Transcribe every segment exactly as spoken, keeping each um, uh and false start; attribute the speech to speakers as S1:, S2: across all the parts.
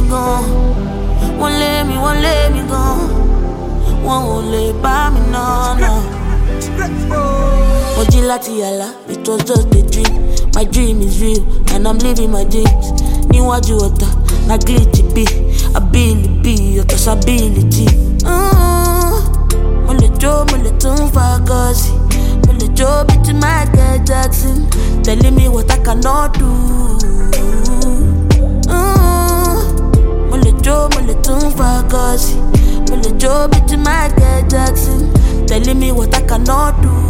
S1: go. Won't let me, won't let me go. Won't let by me, no, no. Ojilati yala, it was just a dream. My dream is real, and I'm living my dreams. Ni waju ota, na glitchy be. Ability, ota's ability. Mole jo, mole tumfa kosi. Mole jo, biti Michael Jackson. Telling me what I cannot do. Mole jo, mole tumfa kosi. Mole jo, biti Michael Jackson. Telling me what I cannot do.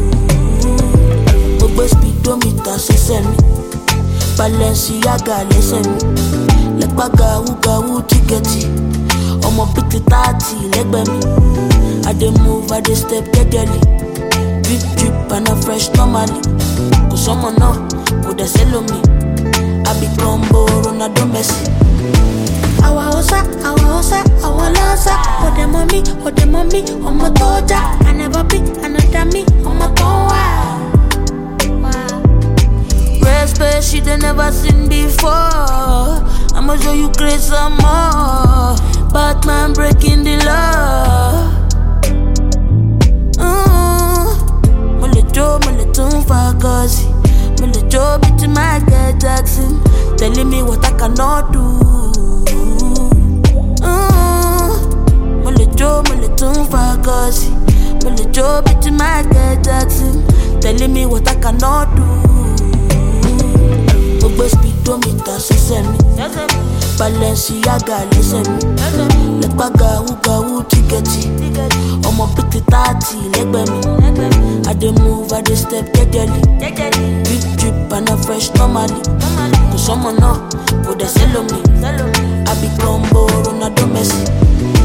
S1: Ogbe speedometer se send me. Balenciaga listen me. Lekbaga uga u tiketi. Omo piti thirty legbe me. I dey move, I dey step steadily. Drip drip and a fresh normally. Cause someone know, could they sell me? I be combo Ronaldo Messi. Awa osa, awa osa, awa losa. Oh the mommy, oh the mommy, oh my toja. I never be another me, oh my power. Space she they never seen before. I'ma show you grace some more. Batman breaking the law. Mole jo, mole tumfa kosi. Mole jo, biti Michael Jackson. Telling me what I cannot do. Mole jo, mole tumfa kosi. Mole jo, biti Michael Jackson. Telling me what I cannot do. Ogbe speedometer se send me. Balenciaga listen me. Lekbaga uga u tiketi. Omo piti thirty legbe me. I dey move, I dey step steadily. Drip drip and a fresh normally. Cause someone know, could they sell me? I be combo Ronaldo Messi.